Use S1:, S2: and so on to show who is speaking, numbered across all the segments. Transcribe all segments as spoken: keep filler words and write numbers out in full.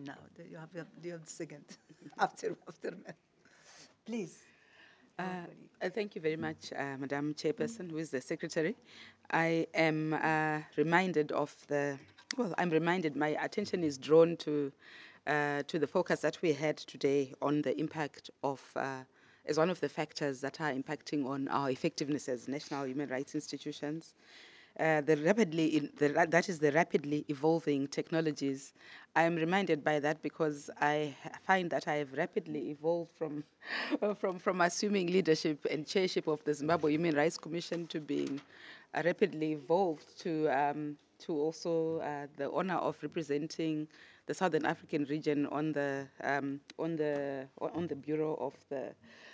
S1: now. The- You have, you have, you have the second after after me. Please, our
S2: Uh,
S1: colleague.
S2: uh, Thank you very much, uh, Madam Chairperson, who is the Secretary. I am uh, reminded of the, well, I'm reminded, my attention is drawn to, uh, to the focus that we had today on the impact of, uh, as one of the factors that are impacting on our effectiveness as national human rights institutions. Uh, the rapidly in, the, ra- that is the rapidly evolving technologies. I am reminded by that because I ha- find that I have rapidly evolved from, from from assuming leadership and chairship of the Zimbabwe Human Rights Commission to being uh, rapidly evolved to um, to also uh, the honor of representing the Southern African region on the um, on the on the bureau of the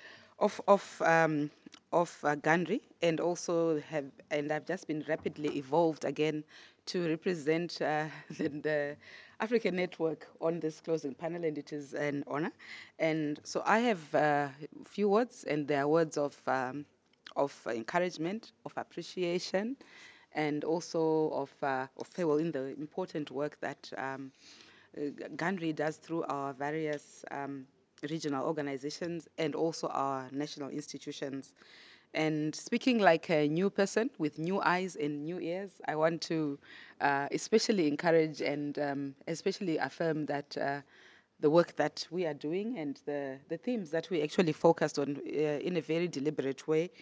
S2: of of um, of uh, Gandri, and also have and I've just been rapidly evolved again to represent uh, the, the African network on this closing panel, and it is an honor. And so I have a few words, and they are words of um, of encouragement, of appreciation, and also of uh, of well in the important work that. Um, uh, Gandri does through our various um, regional organizations and also our national institutions. And speaking like a new person with new eyes and new ears, I want to uh, especially encourage and um, especially affirm that uh, the work that we are doing and the, the themes that we actually focused on uh, in a very deliberate way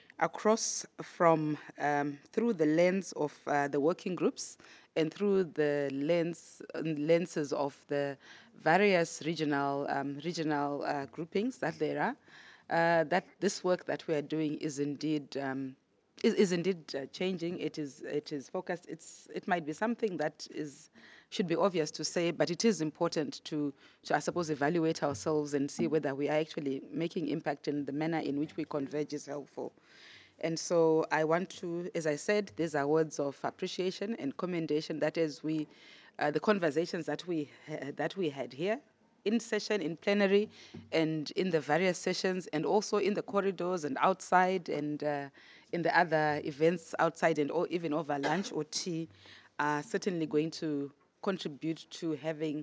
S2: across from um, through the lens of uh, the working groups and through the lens lenses of the various regional um, regional uh, groupings that there are, uh, that this work that we are doing is indeed um, is, is indeed uh, changing. It is it is focused. It's it might be something that is should be obvious to say, but it is important to, to I suppose evaluate ourselves and see whether we are actually making impact in the manner in which we converge is helpful. And so I want to, as I said, these are words of appreciation and commendation. That is, we, uh, the conversations that we ha- that we had here, in session, in plenary, and in the various sessions, and also in the corridors and outside, and uh, in the other events outside, and or even over lunch or tea, are certainly going to contribute to having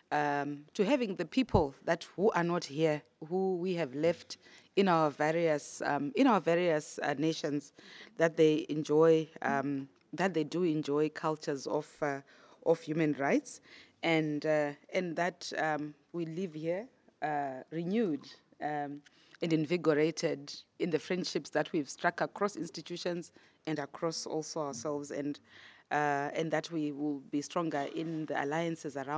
S2: um, to having the people that who are not here, who we have left in our various um, in our various uh, nations, that they enjoy um, that they do enjoy cultures of uh, of human rights, and uh, and that um, we live here uh, renewed um, and invigorated in the friendships that we've struck across institutions and across also ourselves, and uh, and that we will be stronger in the alliances around